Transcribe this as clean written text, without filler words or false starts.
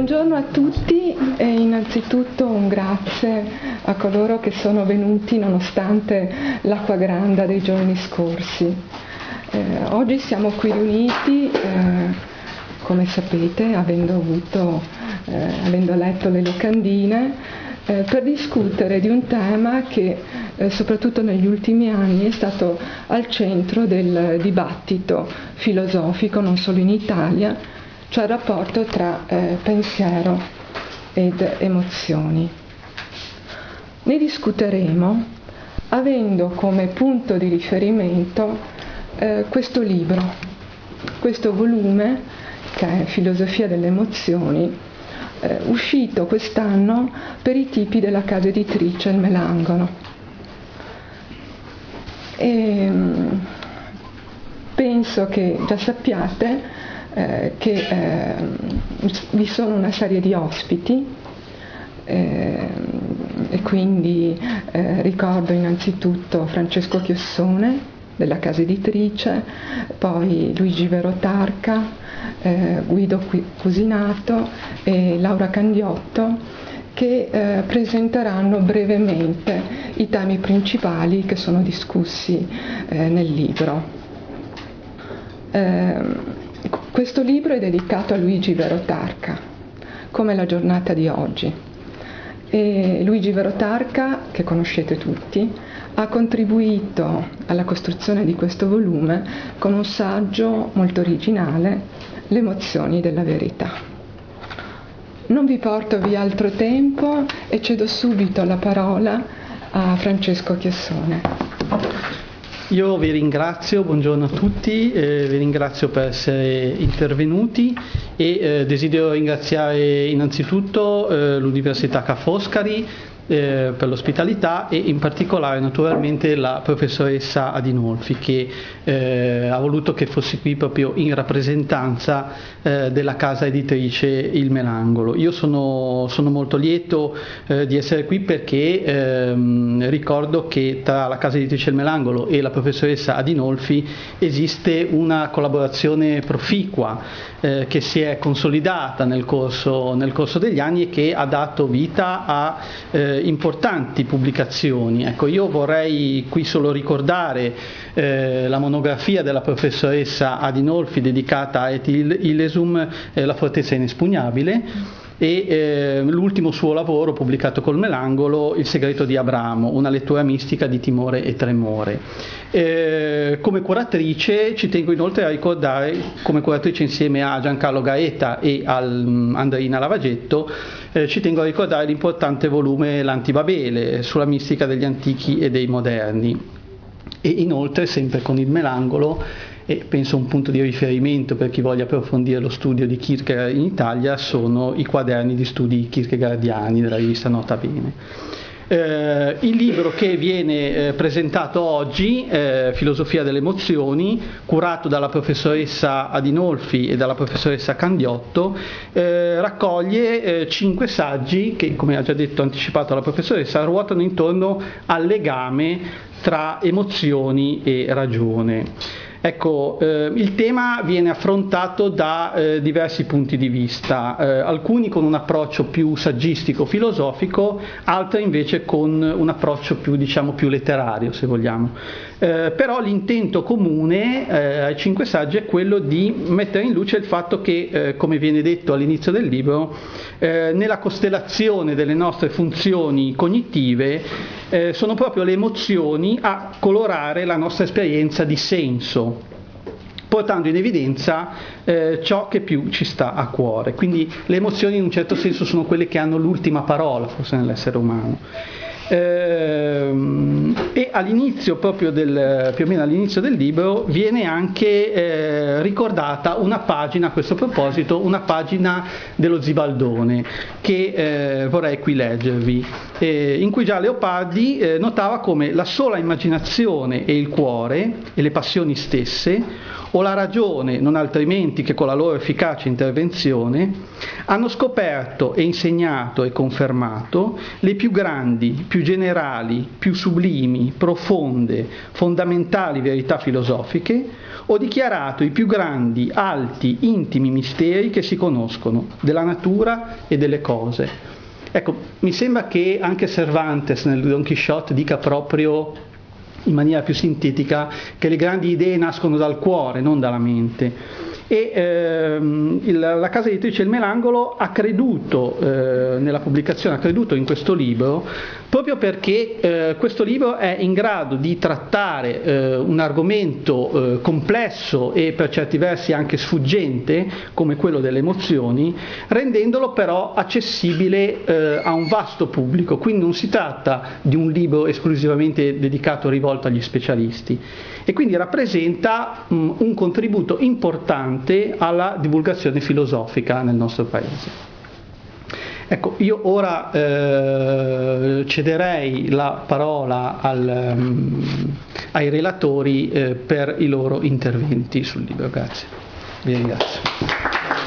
Buongiorno a tutti e innanzitutto un grazie a coloro che sono venuti nonostante l'acqua granda dei giorni scorsi. Oggi siamo qui riuniti, come sapete, avendo letto le locandine, per discutere di un tema che soprattutto negli ultimi anni è stato al centro del dibattito filosofico non solo in Italia, cioè il rapporto tra pensiero ed emozioni. Ne discuteremo avendo come punto di riferimento questo libro, questo volume che è Filosofia delle emozioni, uscito quest'anno per i tipi della casa editrice Il Melangolo. E penso che già sappiate che vi sono una serie di ospiti e quindi ricordo innanzitutto Francesco Chiossone della casa editrice, poi Luigi Vero Tarca, Guido Cusinato e Laura Candiotto, che presenteranno brevemente i temi principali che sono discussi nel libro. Questo libro è dedicato a Luigi Vero Tarca, come la giornata di oggi. E Luigi Vero Tarca, che conoscete tutti, ha contribuito alla costruzione di questo volume con un saggio molto originale, Le emozioni della verità. Non vi porto via altro tempo e cedo subito la parola a Francesco Chiossone. Io vi ringrazio, buongiorno a tutti, vi ringrazio per essere intervenuti e desidero ringraziare innanzitutto l'Università Ca' Foscari per l'ospitalità e in particolare naturalmente la professoressa Adinolfi che ha voluto che fossi qui proprio in rappresentanza della casa editrice Il Melangolo. Io sono molto lieto di essere qui perché ricordo che tra la casa editrice Il Melangolo e la professoressa Adinolfi esiste una collaborazione proficua che si è consolidata nel corso degli anni e che ha dato vita a importanti pubblicazioni. Ecco, io vorrei qui solo ricordare la monografia della professoressa Adinolfi dedicata a Et Illesum, la fortezza inespugnabile, e l'ultimo suo lavoro pubblicato col Melangolo, Il segreto di Abramo, una lettura mistica di timore e tremore. Come curatrice ci tengo inoltre a ricordare, come curatrice insieme a Giancarlo Gaeta e Andreina Lavagetto, ci tengo a ricordare l'importante volume L'Antibabele sulla mistica degli antichi e dei moderni. E inoltre, sempre con Il Melangolo, e penso un punto di riferimento per chi voglia approfondire lo studio di Kierkegaard in Italia, sono i quaderni di studi kierkegaardiani della rivista Nota Bene. Il libro che viene presentato oggi, Filosofia delle emozioni, curato dalla professoressa Adinolfi e dalla professoressa Candiotto, raccoglie 5 saggi che, come ha già anticipato la professoressa, ruotano intorno al legame tra emozioni e ragione. Ecco, il tema viene affrontato da diversi punti di vista, alcuni con un approccio più saggistico, filosofico, altri invece con un approccio più, più letterario, se vogliamo. Però l'intento comune ai 5 saggi è quello di mettere in luce il fatto che, come viene detto all'inizio del libro, nella costellazione delle nostre funzioni cognitive sono proprio le emozioni a colorare la nostra esperienza di senso, portando in evidenza ciò che più ci sta a cuore. Quindi le emozioni in un certo senso sono quelle che hanno l'ultima parola forse nell'essere umano. E all'inizio proprio più o meno all'inizio del libro viene anche ricordata una pagina, a questo proposito, una pagina dello Zibaldone che vorrei qui leggervi, in cui già Leopardi notava come la sola immaginazione e il cuore e le passioni stesse, o la ragione, non altrimenti che con la loro efficace intervenzione, hanno scoperto e insegnato e confermato le più grandi, più generali, più sublimi, profonde, fondamentali verità filosofiche, ho dichiarato i più grandi, alti, intimi misteri che si conoscono della natura e delle cose. Ecco, mi sembra che anche Cervantes nel Don Quixote dica proprio in maniera più sintetica che le grandi idee nascono dal cuore, non dalla mente. E la casa editrice Il Melangolo ha creduto nella pubblicazione, ha creduto in questo libro proprio perché questo libro è in grado di trattare un argomento complesso e per certi versi anche sfuggente come quello delle emozioni, rendendolo però accessibile a un vasto pubblico. Quindi non si tratta di un libro esclusivamente dedicato, rivolto agli specialisti, e quindi rappresenta un contributo importante alla divulgazione filosofica nel nostro Paese. Ecco, io ora cederei la parola ai relatori per i loro interventi sul libro. Grazie. Vi ringrazio.